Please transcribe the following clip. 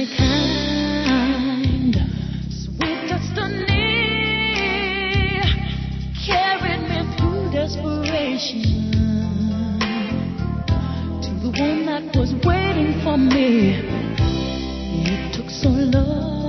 kind, sweet destiny carried me through desperation to the one that was waiting for me. It took so long.